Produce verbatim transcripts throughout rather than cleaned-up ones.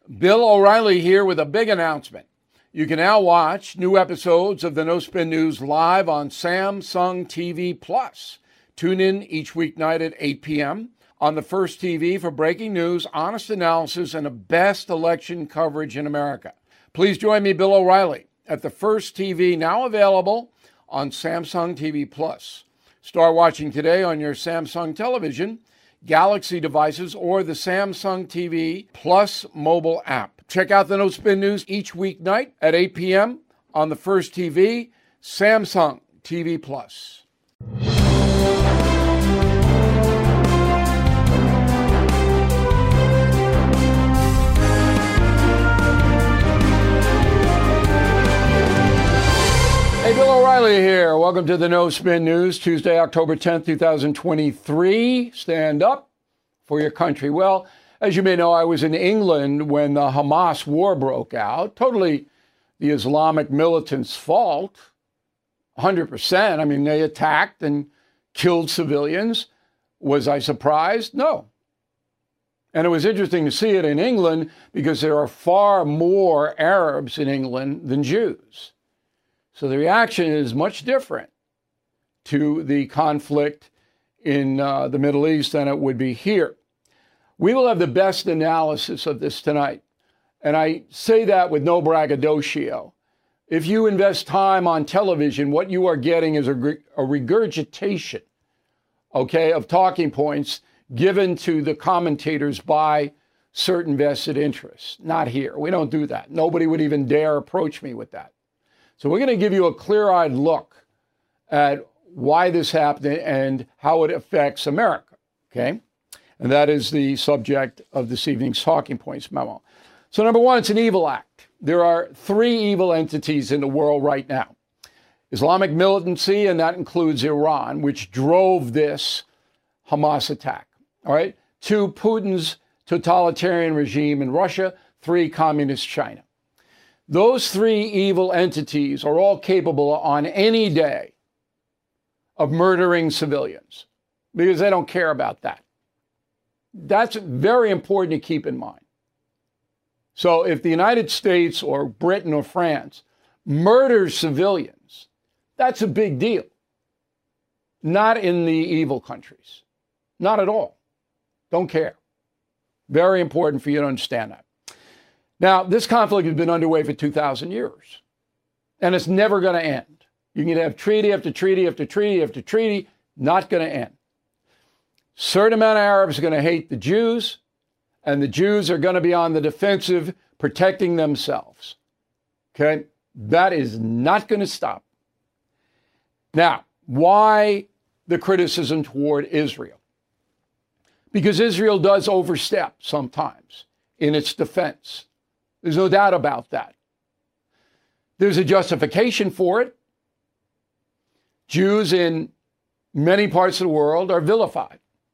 Bill O'Reilly here with a big announcement. You can now watch new episodes of the No Spin News live on Samsung T V Plus. Tune in each weeknight at eight p.m. on the First T V for breaking news, honest analysis, and the best election coverage in America. Please join me, Bill O'Reilly, at the First T V, now available on Samsung T V Plus. Start watching today on your Samsung television, Galaxy devices, or the Samsung T V Plus mobile app. Check out the No Spin News each weeknight at eight p.m. on the First T V, Samsung T V Plus. Hey, Bill O'Reilly here. Welcome to the No Spin News, Tuesday, October tenth, twenty twenty-three. Stand up for your country. Well, as you may know, I was in England when the Hamas war broke out. Totally the Islamic militants' fault. one hundred percent. I mean, they attacked and killed civilians. Was I surprised? No. And it was interesting to see it in England because there are far more Arabs in England than Jews. So the reaction is much different to the conflict in uh, the Middle East than it would be here. We will have the best analysis of this tonight. And I say that with no braggadocio. If you invest time on television, what you are getting is a, a regurgitation, okay, of talking points given to the commentators by certain vested interests. Not here. We don't do that. Nobody would even dare approach me with that. So we're going to give you a clear-eyed look at why this happened and how it affects America, okay? And that is the subject of this evening's Talking Points memo. So number one, it's an evil act. There are three evil entities in the world right now. Islamic militancy, and that includes Iran, which drove this Hamas attack, all right? Two, Putin's totalitarian regime in Russia. Three, communist China. Those three evil entities are all capable on any day of murdering civilians because they don't care about that. That's very important to keep in mind. So if the United States or Britain or France murders civilians, that's a big deal. Not in the evil countries. Not at all. Don't care. Very important for you to understand that. Now, this conflict has been underway for two thousand years, and it's never going to end. You can have treaty after treaty after treaty after treaty, not going to end. Certain amount of Arabs are going to hate the Jews, and the Jews are going to be on the defensive, protecting themselves. Okay? That is not going to stop. Now, why the criticism toward Israel? Because Israel does overstep sometimes in its defense. There's no doubt about that. There's a justification for it. Jews in many parts of the world are vilified.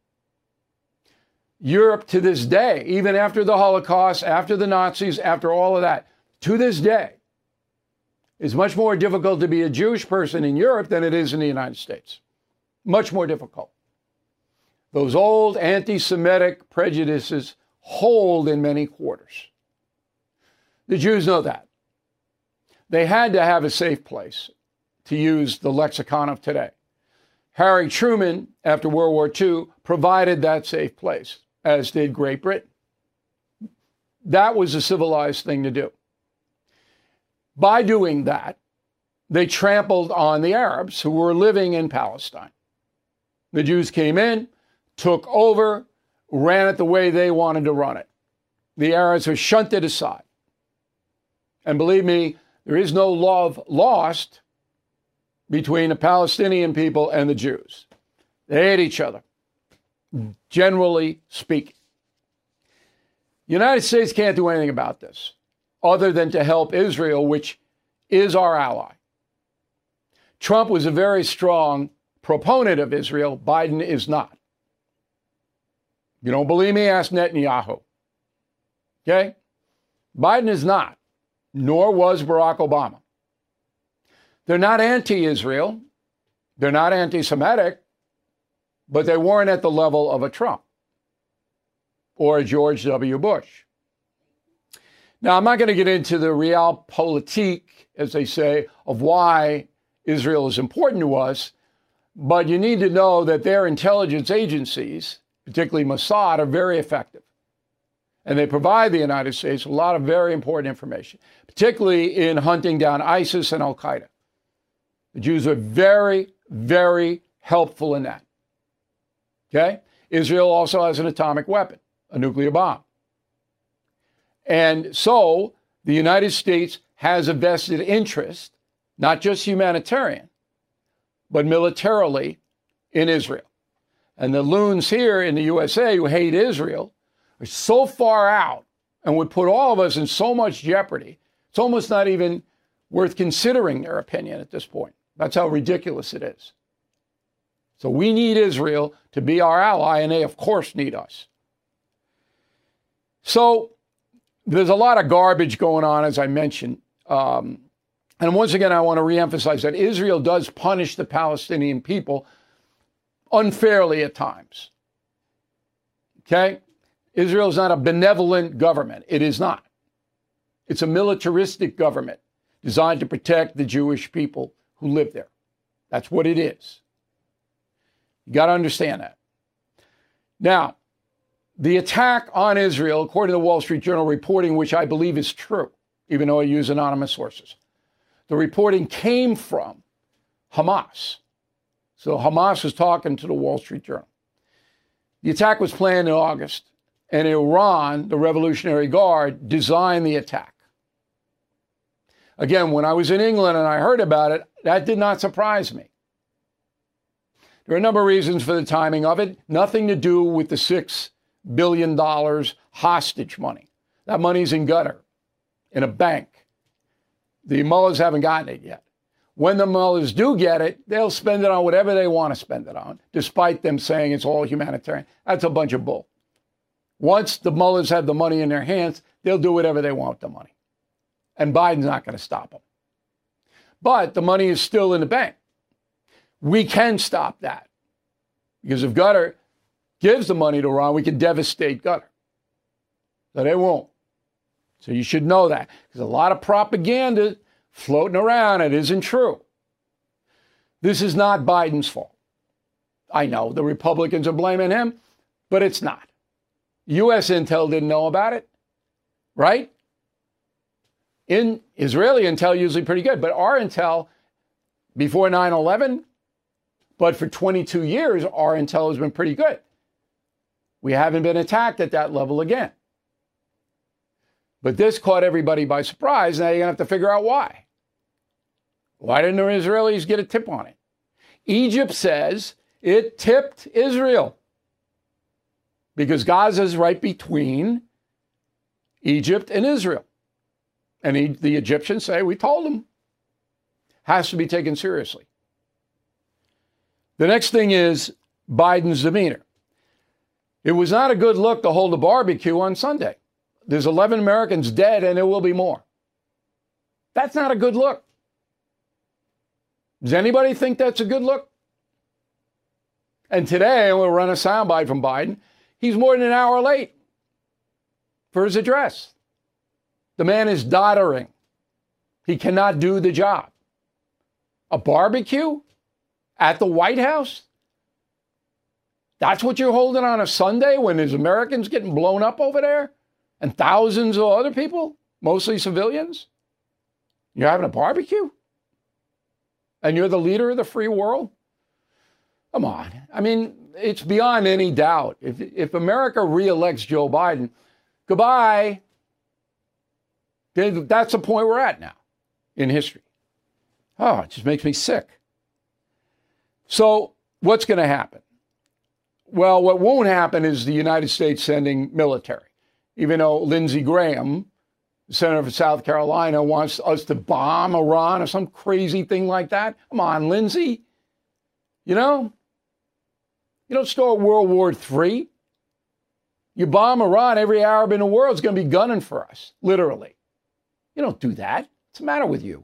Europe to this day, even after the Holocaust, after the Nazis, after all of that, to this day, it's much more difficult to be a Jewish person in Europe than it is in the United States. Much more difficult. Those old anti-Semitic prejudices hold in many quarters. The Jews know that. They had to have a safe place, to use the lexicon of today. Harry Truman, after World War Two, provided that safe place, as did Great Britain. That was a civilized thing to do. By doing that, they trampled on the Arabs who were living in Palestine. The Jews came in, took over, ran it the way they wanted to run it. The Arabs were shunted aside. And believe me, there is no love lost between the Palestinian people and the Jews. They hate each other, generally speaking. The United States can't do anything about this other than to help Israel, which is our ally. Trump was a very strong proponent of Israel. Biden is not. You don't believe me? Ask Netanyahu. Okay? Biden is not. Nor was Barack Obama. They're not anti-Israel. They're not anti-Semitic, but they weren't at the level of a Trump or a George W. Bush. Now, I'm not going to get into the realpolitik, as they say, of why Israel is important to us, but you need to know that their intelligence agencies, particularly Mossad, are very effective. And they provide the United States a lot of very important information, particularly in hunting down ISIS and Al-Qaeda. The Jews are very, very helpful in that. Okay? Israel also has an atomic weapon, a nuclear bomb. And so the United States has a vested interest, not just humanitarian, but militarily in Israel. And the loons here in the U S A who hate Israel are so far out and would put all of us in so much jeopardy, it's almost not even worth considering their opinion at this point. That's how ridiculous it is. So we need Israel to be our ally, and they, of course, need us. So there's a lot of garbage going on, as I mentioned. Um, and once again, I want to reemphasize that Israel does punish the Palestinian people unfairly at times. Okay? Israel is not a benevolent government. It is not. It's a militaristic government designed to protect the Jewish people who live there. That's what it is. You got to understand that. Now, the attack on Israel, according to the Wall Street Journal reporting, which I believe is true, even though I use anonymous sources, the reporting came from Hamas. So Hamas was talking to the Wall Street Journal. The attack was planned in August, and Iran, the Revolutionary Guard, designed the attack. Again, when I was in England and I heard about it, that did not surprise me. There are a number of reasons for the timing of it. Nothing to do with the six billion dollars hostage money. That money's in Qatar, in a bank. The mullahs haven't gotten it yet. When the mullahs do get it, they'll spend it on whatever they want to spend it on, despite them saying it's all humanitarian. That's a bunch of bull. Once the mullahs have the money in their hands, they'll do whatever they want with the money. And Biden's not going to stop them. But the money is still in the bank. We can stop that. Because if Qatar gives the money to Iran, we can devastate Qatar. So they won't. So you should know that. There's a lot of propaganda floating around. It isn't true. This is not Biden's fault. I know the Republicans are blaming him, but it's not. U S intel didn't know about it, right? In Israeli intel, usually pretty good, but our intel before nine eleven, but for twenty-two years, our intel has been pretty good. We haven't been attacked at that level again. But this caught everybody by surprise. Now you're going to have to figure out why. Why didn't the Israelis get a tip on it? Egypt says it tipped Israel because Gaza is right between Egypt and Israel. And he, the Egyptians say, we told them. Has to be taken seriously. The next thing is Biden's demeanor. It was not a good look to hold a barbecue on Sunday. There's eleven Americans dead, and there will be more. That's not a good look. Does anybody think that's a good look? And today, we'll run a soundbite from Biden. He's more than an hour late for his address. The man is doddering. He cannot do the job. A barbecue at the White House? That's what you're holding on a Sunday when there's Americans getting blown up over there? And thousands of other people, mostly civilians? You're having a barbecue? And you're the leader of the free world? Come on. I mean, it's beyond any doubt. If, if America reelects Joe Biden, goodbye. That's the point we're at now in history. Oh, it just makes me sick. So what's going to happen? Well, what won't happen is the United States sending military. Even though Lindsey Graham, the senator from South Carolina, wants us to bomb Iran or some crazy thing like that. Come on, Lindsey. You know, you don't start World War Three. You bomb Iran, every Arab in the world is going to be gunning for us, literally. You don't do that. What's the matter with you?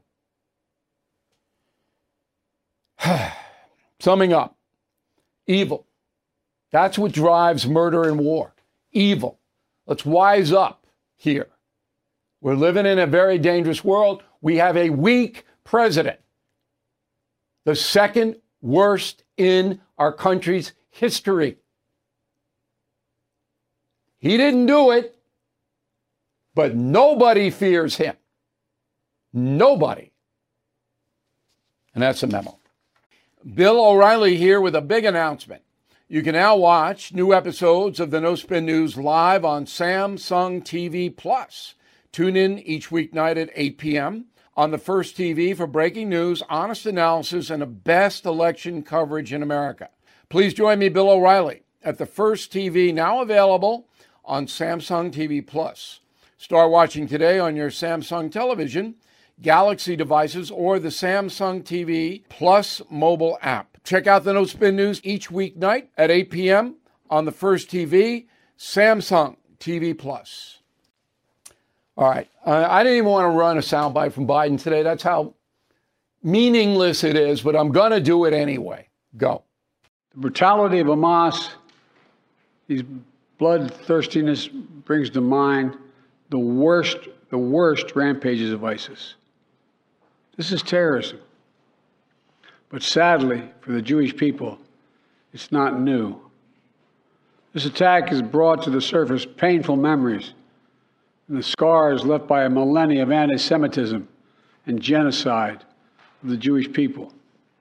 Summing up, evil. That's what drives murder and war. Evil. Let's wise up here. We're living in a very dangerous world. We have a weak president, the second worst in our country's history. He didn't do it, but nobody fears him. Nobody. And that's a memo. Bill O'Reilly here with a big announcement. You can now watch new episodes of the No Spin News live on Samsung T V Plus. Tune in each weeknight at eight p.m. on the First T V for breaking news, honest analysis, and the best election coverage in America. Please join me, Bill O'Reilly, at the First T V, now available on Samsung T V Plus. Start watching today on your Samsung television, Galaxy devices, or the Samsung T V Plus mobile app. Check out the No Spin News each weeknight at eight p.m. on the First T V, Samsung T V Plus. All right. Uh, I didn't even want to run a soundbite from Biden today. That's how meaningless it is, but I'm going to do it anyway. Go. The brutality of Hamas, these bloodthirstiness brings to mind the worst, the worst rampages of ISIS. This is terrorism. But sadly, for the Jewish people, it's not new. This attack has brought to the surface painful memories and the scars left by a millennia of anti-Semitism and genocide of the Jewish people.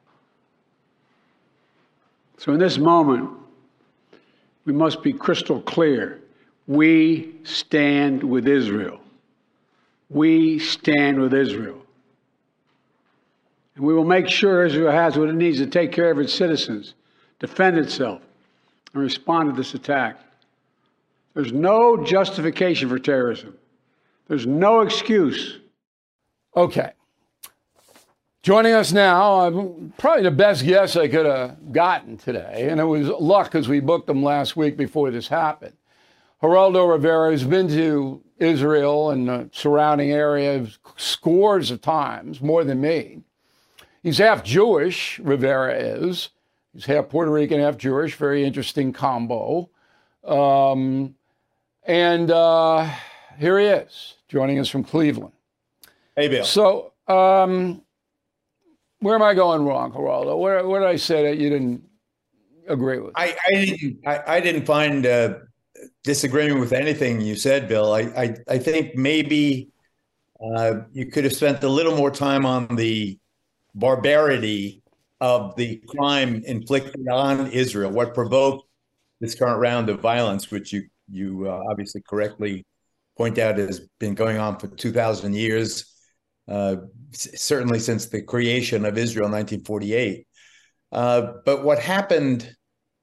So in this moment, we must be crystal clear. We stand with Israel. We stand with Israel. And we will make sure Israel has what it needs to take care of its citizens, defend itself, and respond to this attack. There's no justification for terrorism. There's no excuse. Okay. Joining us now, uh, probably the best guest I could have gotten today, and it was luck because we booked him last week before this happened. Geraldo Rivera has been to Israel and the surrounding area scores of times, more than me. He's half Jewish, Rivera is. He's half Puerto Rican, half Jewish. Very interesting combo. Um, and uh, here he is, joining us from Cleveland. Hey, Bill. So, um, where am I going wrong, Geraldo? Where, where did I say that you didn't agree with? I, I didn't. I, I didn't find uh, disagreement with anything you said, Bill. I I, I think maybe uh, you could have spent a little more time on the barbarity of the crime inflicted on Israel, what provoked this current round of violence, which you you uh, obviously correctly point out has been going on for two thousand years. Uh, certainly since the creation of Israel in nineteen forty-eight. Uh, but what happened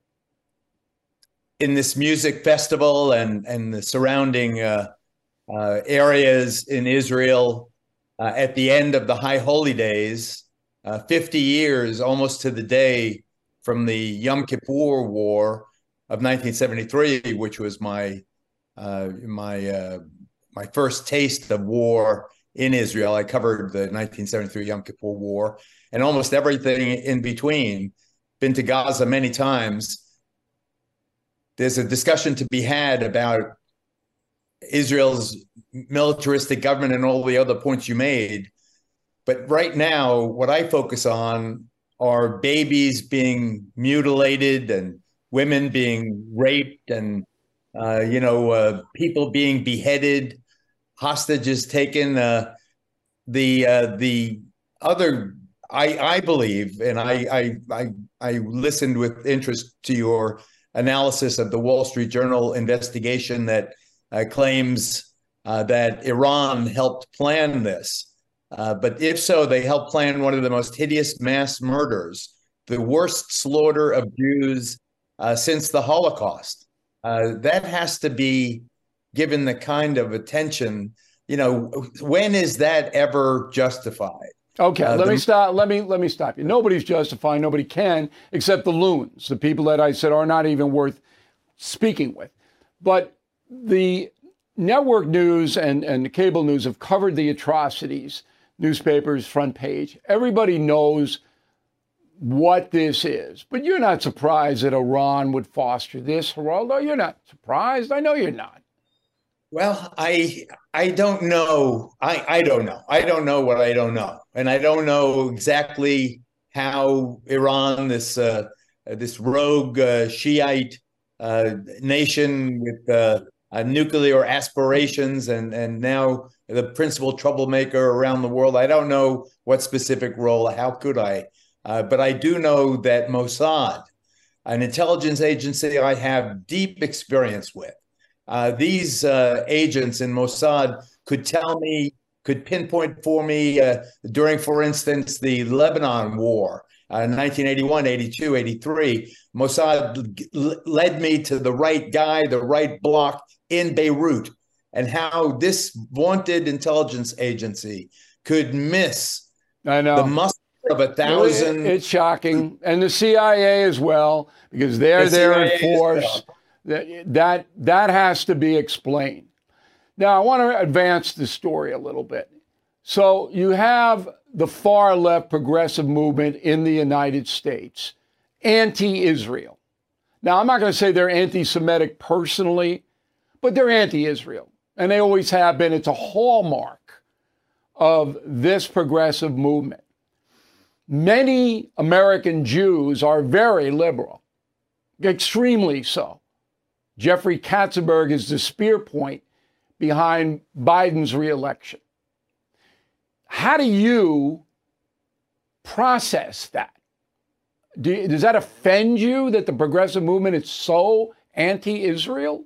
in this music festival and, and the surrounding uh, uh, areas in Israel uh, at the end of the High Holy Days, uh, fifty years almost to the day from the Yom Kippur War of nineteen seventy-three, which was my uh, my uh, my first taste of war in Israel. I covered the nineteen seventy-three Yom Kippur War and almost everything in between. Been to Gaza many times. There's a discussion to be had about Israel's militaristic government and all the other points you made. But right now, what I focus on are babies being mutilated and women being raped and, uh, you know, uh, people being beheaded, hostages taken. Uh, the uh, the other, I I believe, and I I I I listened with interest to your analysis of the Wall Street Journal investigation that uh, claims uh, that Iran helped plan this. Uh, but if so, they helped plan one of the most hideous mass murders, the worst slaughter of Jews uh, since the Holocaust. Uh, that has to be given the kind of attention, you know, when is that ever justified? Okay, uh, let the, me stop. Let me let me stop you. Nobody's justifying. Nobody can, except the loons, the people that I said are not even worth speaking with. But the network news and and the cable news have covered the atrocities. Newspapers, front page. Everybody knows what this is. But you're not surprised that Iran would foster this, Geraldo? You're not surprised. I know you're not. Well, I I don't know. I, I don't know. I don't know what I don't know. And I don't know exactly how Iran, this uh, this rogue uh, Shiite uh, nation with uh, uh, nuclear aspirations and, and now the principal troublemaker around the world, I don't know what specific role. How could I? Uh, but I do know that Mossad, an intelligence agency I have deep experience with, Uh, these uh, agents in Mossad could tell me, could pinpoint for me uh, during, for instance, the Lebanon War, uh, nineteen eighty-one, eighty-two, eighty-three, Mossad led me to the right guy, the right block in Beirut, and how this vaunted intelligence agency could miss I know. the muster of a thousand. It's shocking. And the C I A as well, because they're The there C I A in force. That, that that has to be explained. Now, I want to advance the story a little bit. So you have the far left progressive movement in the United States, anti-Israel. Now, I'm not going to say they're anti-Semitic personally, but they're anti-Israel. And they always have been. It's a hallmark of this progressive movement. Many American Jews are very liberal, extremely so. Jeffrey Katzenberg is the spear point behind Biden's reelection. How do you process that? Do, does that offend you that the progressive movement is so anti-Israel?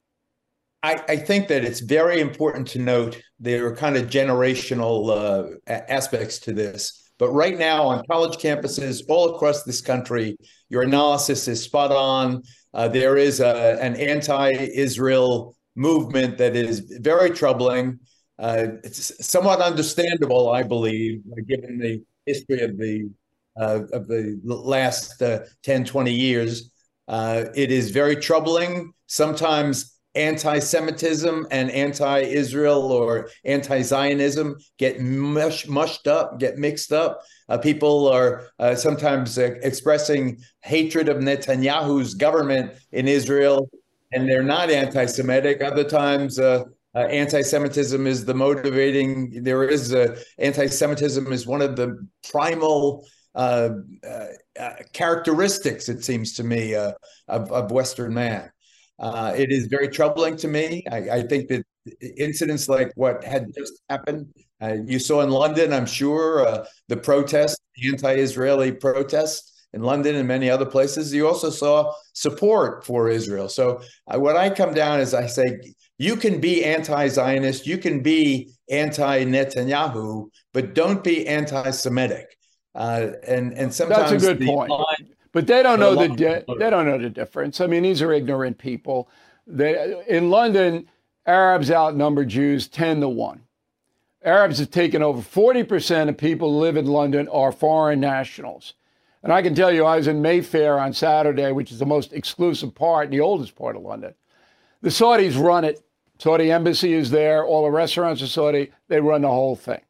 I, I think that it's very important to note there are kind of generational uh, aspects to this. But right now on college campuses all across this country, your analysis is spot on. Uh, there is a, an anti-Israel movement that is very troubling. Uh, it's somewhat understandable, I believe, given the history of the uh, of the last uh, ten, twenty years. Uh, it is very troubling. Sometimes anti-Semitism and anti-Israel or anti-Zionism get mush, mushed up, get mixed up. Uh, people are uh, sometimes uh, expressing hatred of Netanyahu's government in Israel, and they're not anti-Semitic. Other times, uh, uh, anti-Semitism is the motivating. There is uh, anti-Semitism is one of the primal uh, uh, uh, characteristics, it seems to me, uh, of, of Western man. Uh, it is very troubling to me. I, I think that incidents like what had just happened, uh, you saw in London, I'm sure, uh, the protests, the anti-Israeli protests in London and many other places. You also saw support for Israel. So uh, what I come down is I say, you can be anti-Zionist, you can be anti-Netanyahu, but don't be anti-Semitic. Uh, and and sometimes that's a good point. Line, But they don't know the di- they don't know the difference. I mean, these are ignorant people. They, in London, Arabs outnumber Jews ten to one. Arabs have taken over forty percent of people who live in London are foreign nationals. And I can tell you, I was in Mayfair on Saturday, which is the most exclusive part, the oldest part of London. The Saudis run it. Saudi embassy is there. All the restaurants are Saudi. They run the whole thing.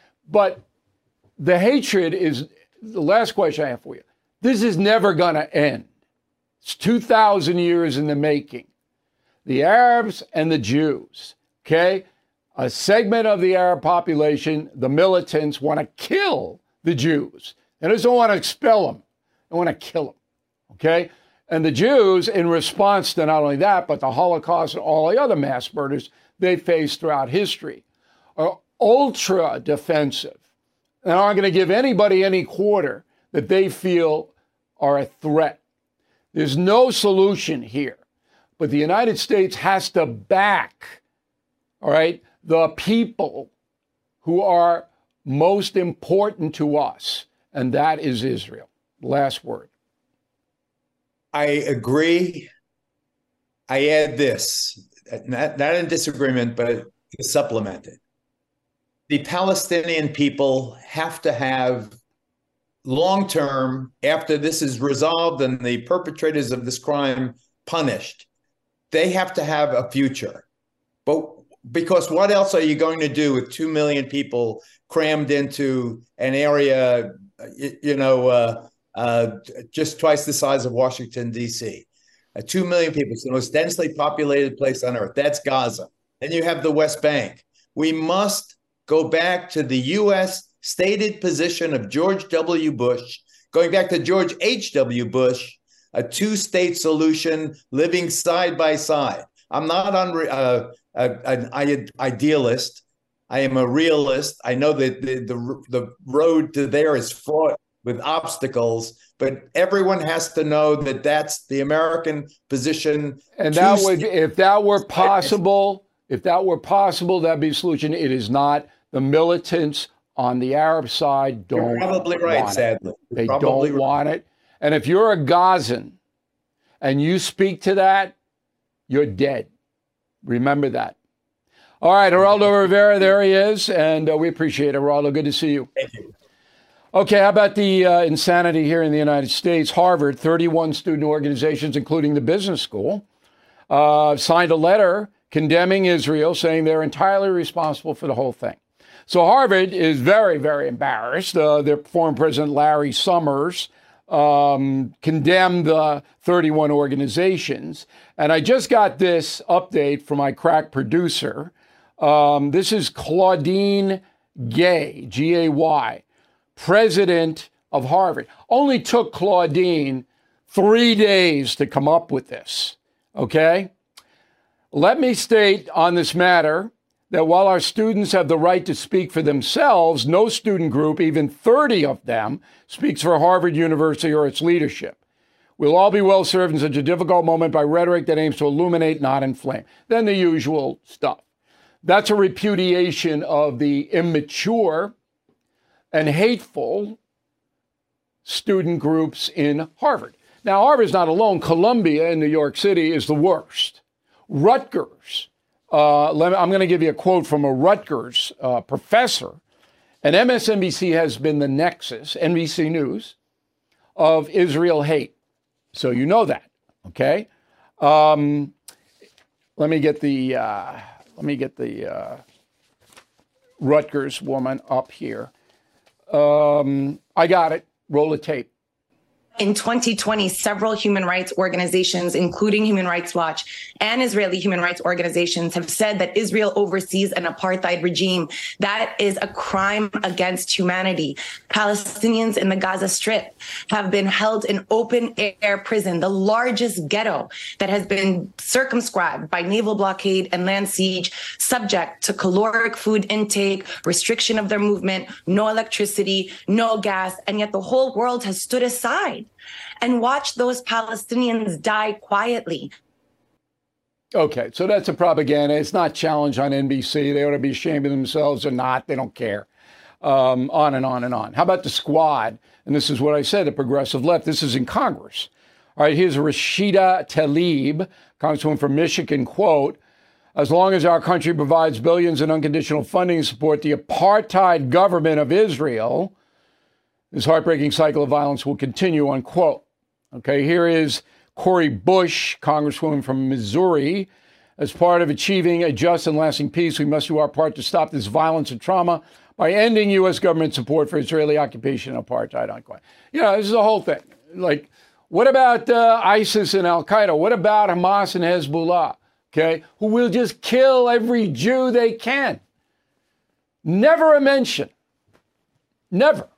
But the hatred is the last question I have for you. This is never going to end. It's two thousand years in the making. The Arabs and the Jews, okay? A segment of the Arab population, the militants, want to kill the Jews. They just don't want to expel them. They want to kill them, okay? And the Jews, in response to not only that, but the Holocaust and all the other mass murders they faced throughout history, are ultra defensive and aren't going to give anybody any quarter that they feel are a threat. There's no solution here. But the United States has to back, all right, the people who are most important to us, and that is Israel. Last word. I agree. I add this, not, not in disagreement, but to supplement it. The Palestinian people have to have long-term, after this is resolved and the perpetrators of this crime punished, they have to have a future. But because what else are you going to do with two million people crammed into an area, you know, uh, uh, just twice the size of Washington, D C? Uh, two million people, it's the most densely populated place on earth. That's Gaza. Then you have the West Bank. we must go back to the U S stated position of George W. Bush, going back to George H W. Bush, a two-state solution living side by side. I'm not unre- uh, a, an idealist. I am a realist. I know that the, the, the road to there is fraught with obstacles, but everyone has to know that that's the American position. And that would, if that were possible, if that were possible, that'd be a solution. It is not. The militants on the Arab side don't You're probably right, want sadly. it. They probably don't right. want it. And if you're a Gazan and you speak to that, you're dead. Remember that. All right, Geraldo Rivera, there he is, and uh, we appreciate it, Geraldo. Good to see you. Thank you. Okay, how about the uh, insanity here in the United States? Harvard, thirty-one student organizations, including the business school, uh, signed a letter condemning Israel, saying they're entirely responsible for the whole thing. So Harvard is very, very embarrassed. Uh, their former president, Larry Summers, um, condemned the thirty-one organizations. And I just got this update from my crack producer. Um, this is Claudine Gay, G A Y, president of Harvard. Only took Claudine three days to come up with this, okay? Let me state on this matter that while our students have the right to speak for themselves, no student group, even thirty of them, speaks for Harvard University or its leadership. We'll all be well served in such a difficult moment by rhetoric that aims to illuminate, not inflame. Then the usual stuff. That's a repudiation of the immature and hateful student groups in Harvard. Now, Harvard's not alone. Columbia in New York City is the worst. Rutgers, uh, let me, I'm going to give you a quote from a Rutgers uh, professor. And M S N B C has been the nexus, N B C News, of Israel hate. So you know that, okay? Um, let me get the uh, let me get the uh, Rutgers woman up here. Um, I got it. Roll the tape. In twenty twenty, several human rights organizations, including Human Rights Watch and Israeli human rights organizations, have said that Israel oversees an apartheid regime. That is a crime against humanity. Palestinians in the Gaza Strip have been held in open air prison, the largest ghetto that has been circumscribed by naval blockade and land siege, subject to caloric food intake, restriction of their movement, no electricity, no gas, and yet the whole world has stood aside and watch those Palestinians die quietly. Okay, so that's a propaganda. It's not challenged on N B C. They ought to be ashamed of themselves or not. They don't care. Um, on and on and on. How about the Squad? And this is what I said, the progressive left. This is in Congress. All right, here's Rashida Tlaib, Congresswoman from Michigan, quote, as long as our country provides billions in unconditional funding to support the apartheid government of Israel, this heartbreaking cycle of violence will continue, unquote. Okay, here is Cori Bush, Congresswoman from Missouri. As part of achieving a just and lasting peace, we must do our part to stop this violence and trauma by ending U S government support for Israeli occupation and apartheid, unquote. You know, this is the whole thing. Like, what about uh, ISIS and Al-Qaeda? What about Hamas and Hezbollah, okay, who will just kill every Jew they can? Never a mention. Never.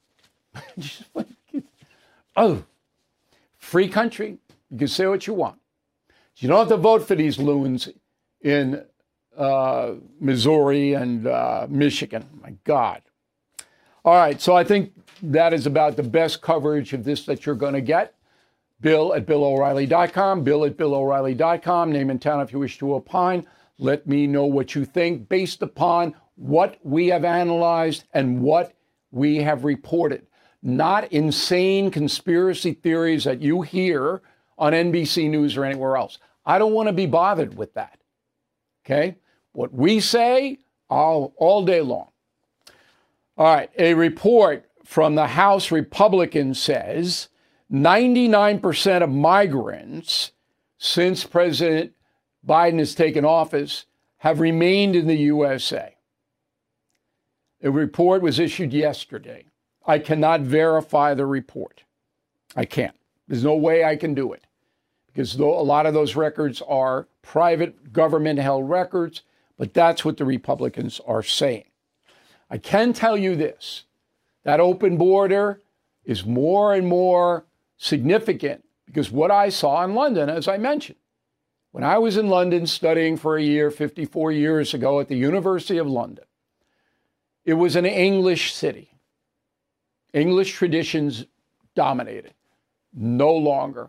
Oh, free country. You can say what you want. You don't have to vote for these loons in uh, Missouri and uh, Michigan. My God. All right. So I think that is about the best coverage of this that you're going to get. Bill at Bill O'Reilly dot com. Bill at Bill O'Reilly dot com. Name and town if you wish to opine. Let me know what you think based upon what we have analyzed and what we have reported. Not insane conspiracy theories that you hear on N B C News or anywhere else. I don't want to be bothered with that. Okay? What we say, all, all day long. All right. A report from the House Republicans says ninety-nine percent of migrants since President Biden has taken office have remained in the U S A. A report was issued yesterday. I cannot verify the report. I can't. There's no way I can do it because a lot of those records are private government-held records. But that's what the Republicans are saying. I can tell you this, that open border is more and more significant because what I saw in London, as I mentioned, when I was in London studying for a year fifty-four years ago at the University of London, it was an English city. English traditions dominated. No longer.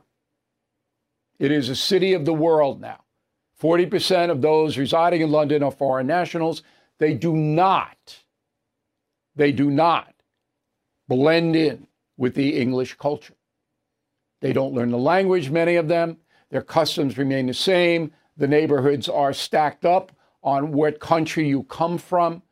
It is a city of the world now. forty percent of those residing in London are foreign nationals. They do not, they do not blend in with the English culture. They don't learn the language, many of them. Their customs remain the same. The neighborhoods are stacked up on what country you come from.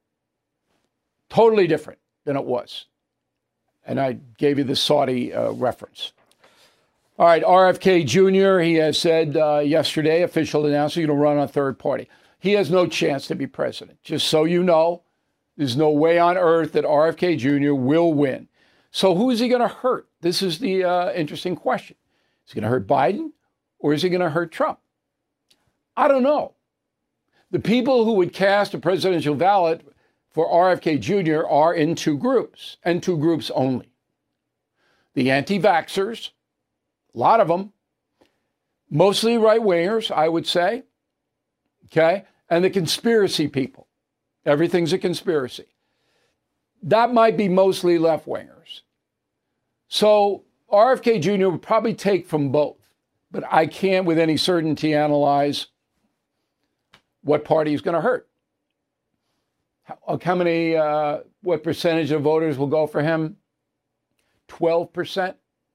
Totally different than it was. And I gave you the Saudi uh, reference. All right, R F K Junior, he has said uh, yesterday, official announcement, he's going to run on third party. He has no chance to be president. Just so you know, there's no way on earth that R F K Junior will win. So who is he going to hurt? This is the uh, interesting question. Is he going to hurt Biden or is he going to hurt Trump? I don't know. The people who would cast a presidential ballot for R F K Junior are in two groups, and two groups only. The anti-vaxxers, a lot of them, mostly right-wingers, I would say, okay, and the conspiracy people. Everything's a conspiracy. That might be mostly left-wingers. So R F K Junior would probably take from both, but I can't with any certainty analyze what party is going to hurt. How, how many, uh, what percentage of voters will go for him? twelve percent,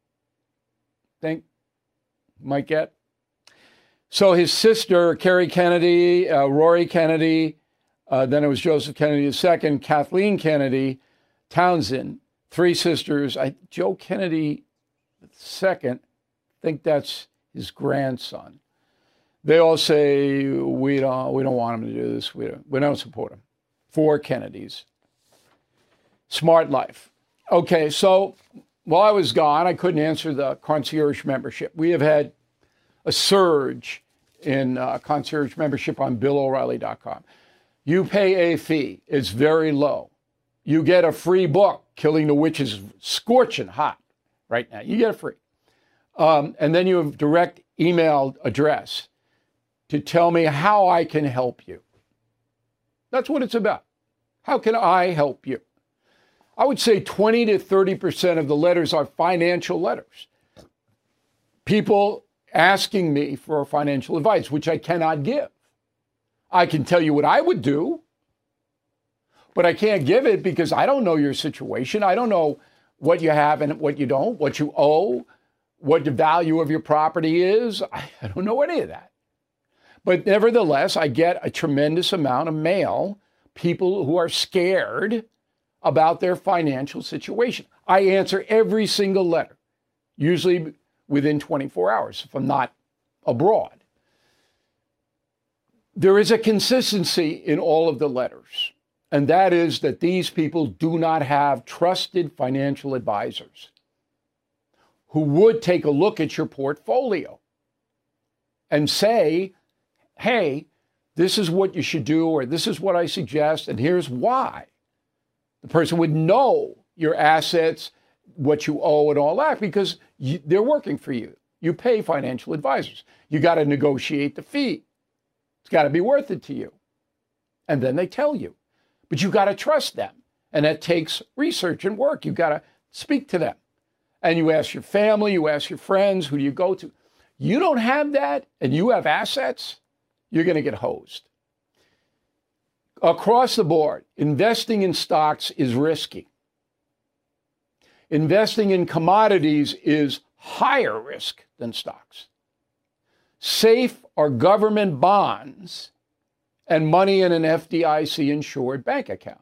think, might get. So his sister, Kerry Kennedy, uh, Rory Kennedy, uh, then it was Joseph Kennedy the second, Kathleen Kennedy, Townsend, three sisters. I, Joe Kennedy the second, I think that's his grandson. They all say, we don't, we don't want him to do this. We don't, we don't support him. Four Kennedys. Smart life. Okay, so while I was gone, I couldn't answer the concierge membership. We have had a surge in uh, concierge membership on Bill O'Reilly dot com. You pay a fee. It's very low. You get a free book, Killing the Witches, scorching hot right now. You get it free. Um, and then you have direct email address to tell me how I can help you. That's what it's about. How can I help you? I would say twenty to thirty percent of the letters are financial letters. People asking me for financial advice, which I cannot give. I can tell you what I would do, but I can't give it because I don't know your situation. I don't know what you have and what you don't, what you owe, what the value of your property is. I don't know any of that. But nevertheless, I get a tremendous amount of mail, people who are scared about their financial situation. I answer every single letter, usually within twenty-four hours, if I'm not abroad. There is a consistency in all of the letters, and that is that these people do not have trusted financial advisors who would take a look at your portfolio and say, hey, this is what you should do, or this is what I suggest, and here's why. The person would know your assets, what you owe, and all that, because you, they're working for you. You pay financial advisors. You got to negotiate the fee. It's got to be worth it to you. And then they tell you. But you got to trust them. And that takes research and work. You got to speak to them. And you ask your family, you ask your friends, who do you go to? You don't have that, and you have assets, you're going to get hosed. Across the board, investing in stocks is risky. Investing in commodities is higher risk than stocks. Safe are government bonds and money in an F D I C-insured bank account.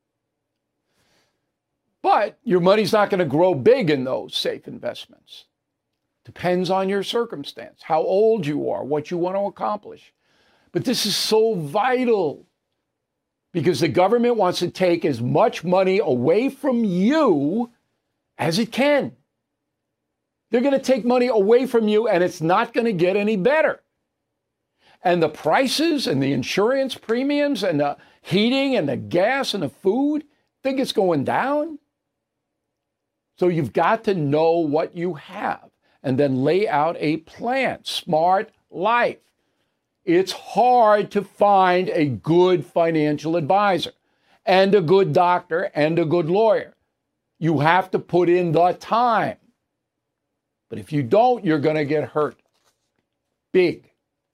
But your money's not going to grow big in those safe investments. Depends on your circumstance, how old you are, what you want to accomplish. But this is so vital because the government wants to take as much money away from you as it can. They're going to take money away from you, and it's not going to get any better. And the prices and the insurance premiums and the heating and the gas and the food, think it's going down? So you've got to know what you have and then lay out a plan. Smart life. It's hard to find a good financial advisor and a good doctor and a good lawyer. You have to put in the time. But if you don't, you're going to get hurt. Big.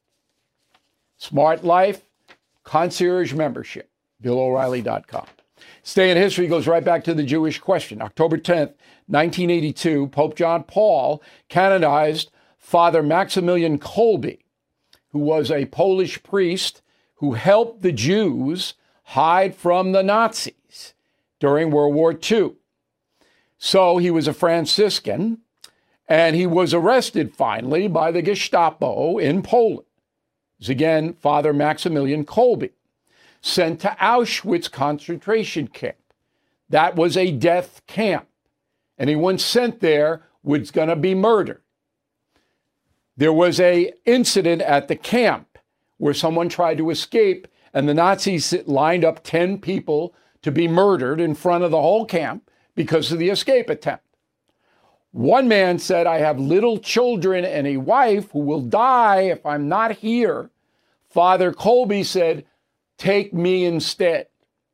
Smart Life, concierge membership, Bill O'Reilly dot com. Stay in History goes right back to the Jewish question. October tenth, nineteen eighty-two, Pope John Paul canonized Father Maximilian Kolbe, who was a Polish priest who helped the Jews hide from the Nazis during World War Two. So he was a Franciscan, and he was arrested finally by the Gestapo in Poland. It was again Father Maximilian Kolbe, sent to Auschwitz concentration camp. That was a death camp. Anyone sent there was going to be murdered. There was a incident at the camp where someone tried to escape, and the Nazis lined up ten people to be murdered in front of the whole camp because of the escape attempt. One man said, I have little children and a wife who will die if I'm not here. Father Kolbe said, take me instead,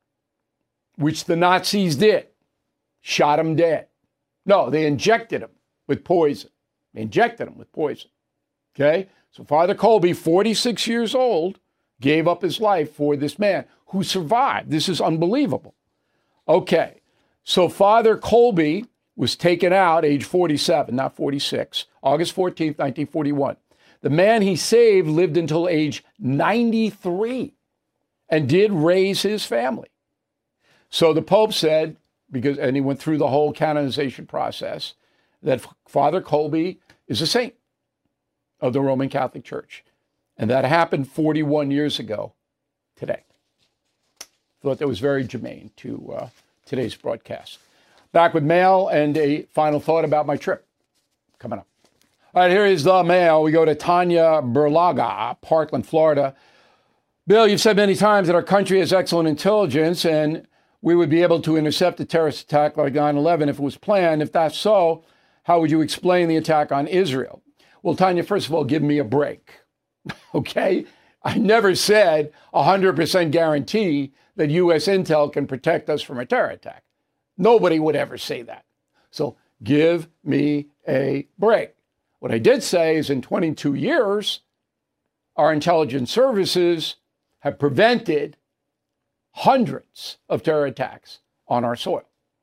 which the Nazis did. Shot him dead. No, they injected him with poison. They injected him with poison. Okay? So Father Kolbe, forty-six years old, gave up his life for this man who survived. This is unbelievable. Okay. So Father Kolbe was taken out, age forty-seven, not forty-six, August fourteenth, nineteen forty-one. The man he saved lived until age ninety-three and did raise his family. So the Pope said, because, and he went through the whole canonization process, that Father Kolbe is a saint of the Roman Catholic Church. And that happened forty-one years ago today. Thought that was very germane to uh, today's broadcast. Back with mail and a final thought about my trip coming up. All right, here is the mail. We go to Tanya Berlaga, Parkland, Florida. Bill, you've said many times that our country has excellent intelligence and we would be able to intercept a terrorist attack like nine eleven if it was planned. If that's so, how would you explain the attack on Israel? Well, Tanya, first of all, give me a break. Okay? I never said one hundred percent guarantee that U S intel can protect us from a terror attack. Nobody would ever say that. So give me a break. What I did say is in twenty-two years, our intelligence services have prevented hundreds of terror attacks on our soil.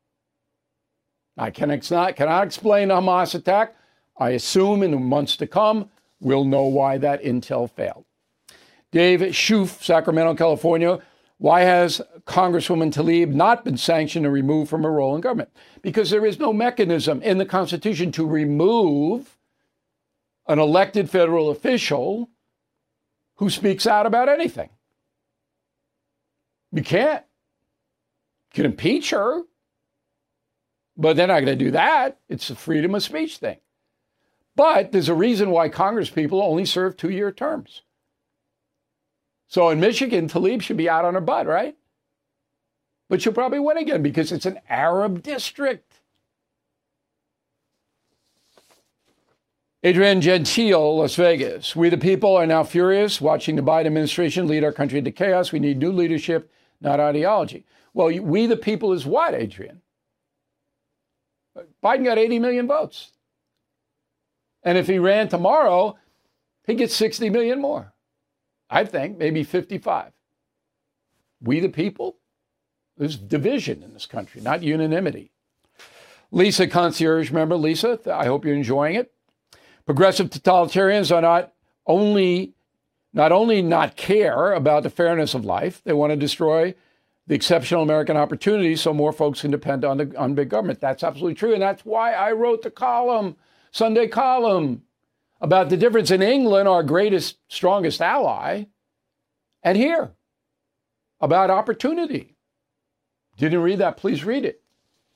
I cannot, cannot explain the Hamas attack. I assume in the months to come, we'll know why that intel failed. Dave Schoof, Sacramento, California. Why has Congresswoman Tlaib not been sanctioned or removed from her role in government? Because there is no mechanism in the Constitution to remove an elected federal official who speaks out about anything. You can't. You can impeach her, but they're not going to do that. It's a freedom of speech thing. But there's a reason why Congress people only serve two-year terms. So in Michigan, Tlaib should be out on her butt, right? But she'll probably win again because it's an Arab district. Adrienne Gentile, Las Vegas. We the people are now furious watching the Biden administration lead our country into chaos. We need new leadership, not ideology. Well, we the people is what, Adrienne? Biden got eighty million votes. And if he ran tomorrow, he'd get sixty million more. I think maybe fifty-five. We the people? There's division in this country, not unanimity. Lisa, concierge member. Lisa, I hope you're enjoying it. Progressive totalitarians are not only not only not care about the fairness of life, they want to destroy the exceptional American opportunity so more folks can depend on the on big government. That's absolutely true. And that's why I wrote the column, Sunday column, about the difference in England, our greatest, strongest ally, and here, about opportunity. Didn't read that? Please read it.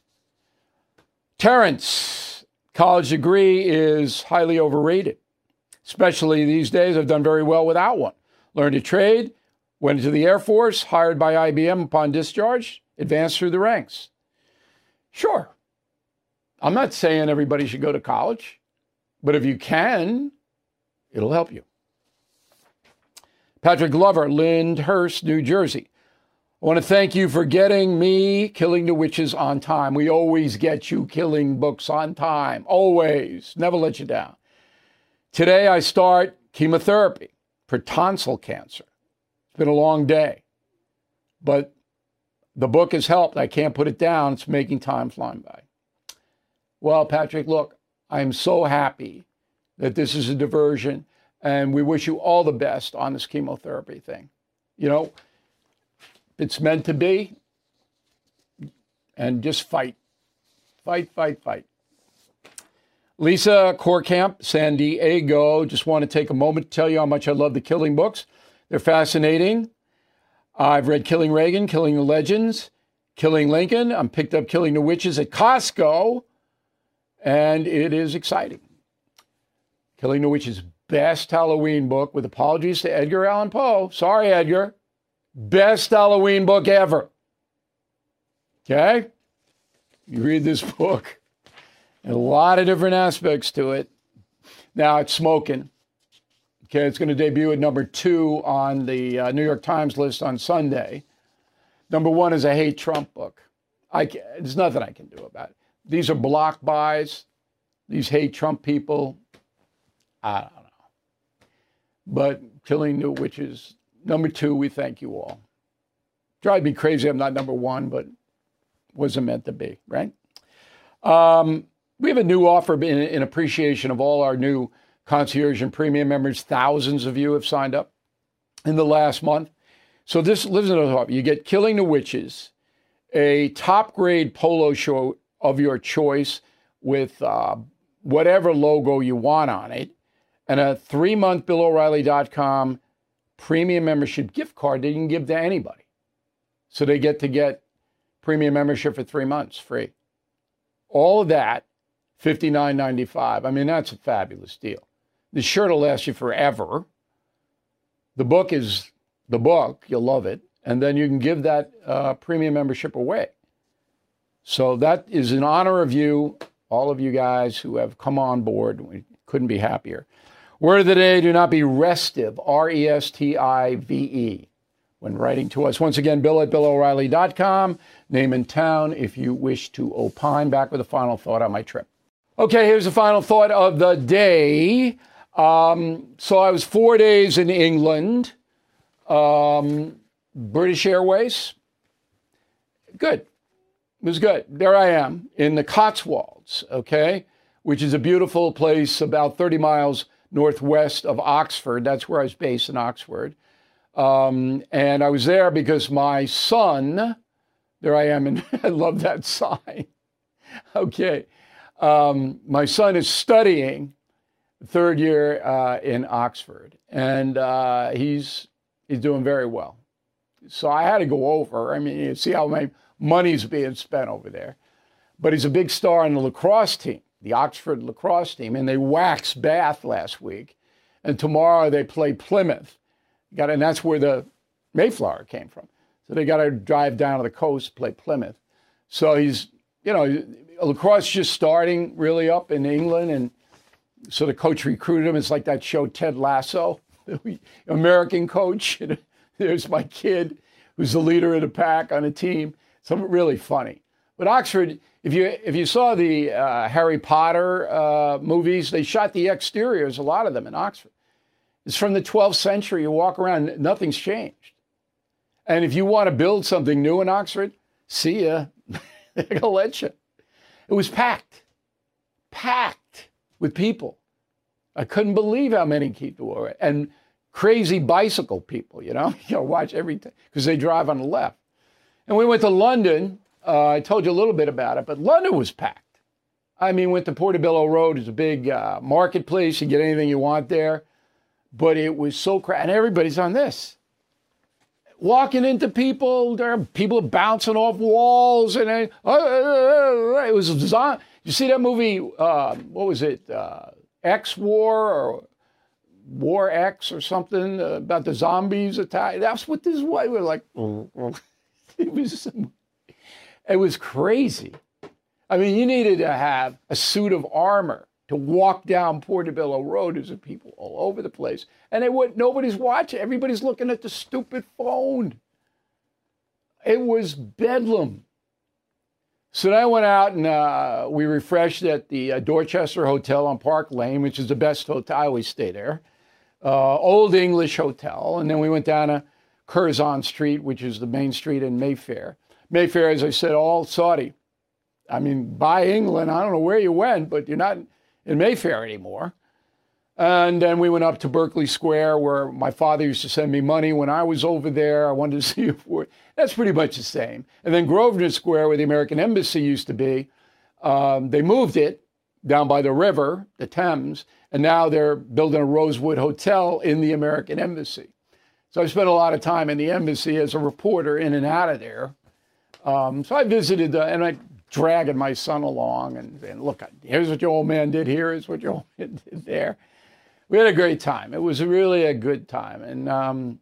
Terrence, college degree is highly overrated, especially these days. I've done very well without one. learned a trade, went into the Air Force, hired by I B M upon discharge, advanced through the ranks. Sure. I'm not saying everybody should go to college, but if you can, it'll help you. Patrick Glover, Lyndhurst, New Jersey. I want to thank you for getting me Killing the Witches on time. We always get you Killing books on time. Always. Never let you down. Today I start chemotherapy for tonsil cancer. It's been a long day, but the book has helped. I can't put it down. It's making time flying by. Well, Patrick, look, I'm so happy that this is a diversion, and we wish you all the best on this chemotherapy thing. You know, it's meant to be, and just fight. Fight, fight, fight. Lisa Corkamp, San Diego, just want to take a moment to tell you how much I love the Killing books. They're fascinating. I've read Killing Reagan, Killing the Legends, Killing Lincoln. I'm picked up Killing the Witches at Costco, and it is exciting. Killing the Witches, best Halloween book, with apologies to Edgar Allan Poe. Sorry, Edgar. Best Halloween book ever. Okay? You read this book, and a lot of different aspects to it. Now it's smoking. Okay, it's going to debut at number two on the uh, New York Times list on Sunday. Number one is a hate Trump book. I can, there's nothing I can do about it. These are block buys. These hate Trump people. I don't know. But Killing the Witches, number two, we thank you all. Drive me crazy I'm not number one, but wasn't meant to be, right? Um, we have a new offer in, in appreciation of all our new Concierge and Premium members. Thousands of you have signed up in the last month. So this lives in the top. You get Killing the Witches, a top grade polo shirt of your choice with uh, whatever logo you want on it, and a three-month Bill O'Reilly dot com premium membership gift card that you can give to anybody. So they get to get premium membership for three months free. All of that, fifty-nine ninety-five. I mean, that's a fabulous deal. The shirt will last you forever. The book is the book. You'll love it. And then you can give that uh, premium membership away. So that is in honor of you, all of you guys who have come on board. We couldn't be happier. Word of the day, do not be restive, R E S T I V E, when writing to us. Once again, Bill at Bill O'Reilly dot com, name and town if you wish to opine. Back with a final thought on my trip. Okay, here's the final thought of the day. Um, so I was four days in England, um, British Airways. Good. It was good. There I am in the Cotswolds, okay, which is a beautiful place about thirty miles northwest of Oxford. That's where I was based, in Oxford. Um, and I was there because my son, there I am, and I love that sign. Okay. Um, my son is studying third year uh, in Oxford, and uh, he's he's doing very well. So I had to go over. I mean, you see how my money's being spent over there. But he's a big star on the lacrosse team, the Oxford lacrosse team, and they waxed Bath last week, and tomorrow they play Plymouth. Got, and that's where the Mayflower came from. So they got to drive down to the coast, play Plymouth. So he's, you know, lacrosse just starting really up in England, and so the coach recruited him. It's like that show Ted Lasso, the American coach. There's my kid who's the leader of the pack on a team. Something really funny. But Oxford, if you if you saw the uh, Harry Potter uh, movies, they shot the exteriors, a lot of them in Oxford. It's from the twelfth century. You walk around, nothing's changed. And if you want to build something new in Oxford, see ya. They're going to let you. It was packed, packed with people. I couldn't believe how many people were. And crazy bicycle people, you know, you know, watch everything because they drive on the left. And we went to London. Uh, I told you a little bit about it, but London was packed. I mean, went to Portobello Road. It's a big uh, marketplace. You get anything you want there. But it was so crowded. And everybody's on this. Walking into people, there are people bouncing off walls. And uh, uh, it was a, you see that movie, uh, what was it, uh, X-War or War X or something, uh, about the zombies attack. That's what this was. We were like, it was, it was crazy. I mean, you needed to have a suit of armor to walk down Portobello Road. There's people all over the place. And it would, nobody's watching. Everybody's looking at the stupid phone. It was bedlam. So then I went out and uh, we refreshed at the uh, Dorchester Hotel on Park Lane, which is the best hotel. I always stay there. Uh, Old English Hotel. And then we went down to Curzon Street, which is the main street in Mayfair. Mayfair, as I said, all Saudi. I mean, by England, I don't know where you went, but you're not in Mayfair anymore. And then we went up to Berkeley Square, where my father used to send me money when I was over there. I wanted to see if we're, that's pretty much the same. And then Grosvenor Square, where the American Embassy used to be, um, they moved it down by the river, the Thames, and now they're building a Rosewood Hotel in the American Embassy. So I spent a lot of time in the embassy as a reporter, in and out of there. Um, so I visited, the, and I dragging my son along and saying, look, here's what your old man did here, here's what your old man did there. We had a great time. It was really a good time. And um,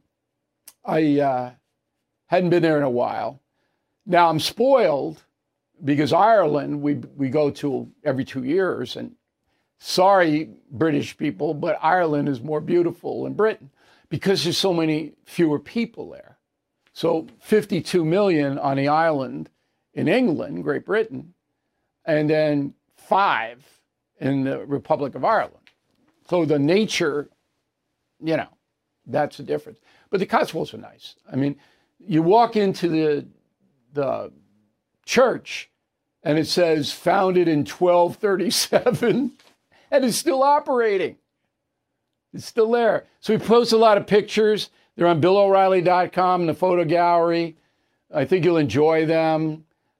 I uh, hadn't been there in a while. Now I'm spoiled because Ireland, we, we go to every two years. And sorry, British people, but Ireland is more beautiful than Britain because there's so many fewer people there. So fifty-two million on the island in England, Great Britain, and then five in the Republic of Ireland. So the nature, you know, that's the difference. But the Cotswolds are nice. I mean, you walk into the, the church and it says founded in twelve thirty-seven and it's still operating. It's still there. So we post a lot of pictures. They're on Bill O'Reilly dot com in the photo gallery. I think you'll enjoy them.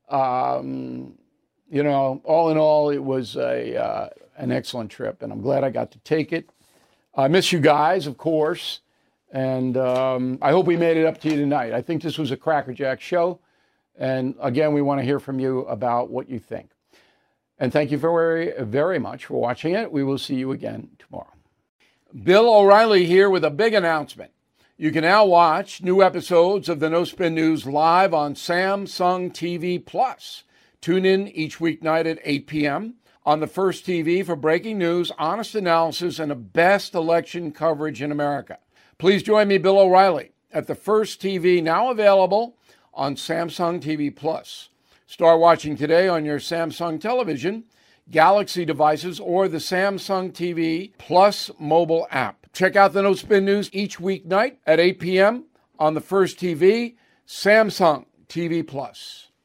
Um, you know, all in all, it was a uh, an excellent trip, and I'm glad I got to take it. I miss you guys, of course, and um, I hope we made it up to you tonight. I think this was a Crackerjack show, and again, we want to hear from you about what you think. And thank you very, very much for watching it. We will see you again tomorrow. Bill O'Reilly here with a big announcement. You can now watch new episodes of the No Spin News live on Samsung T V Plus. Tune in each weeknight at eight p.m. on the First T V for breaking news, honest analysis, and the best election coverage in America. Please join me, Bill O'Reilly, at the First T V, now available on Samsung T V Plus. Start watching today on your Samsung television, Galaxy devices, or the Samsung T V Plus mobile app. Check out the No Spin News each weeknight at eight p.m. on the First T V, Samsung T V Plus.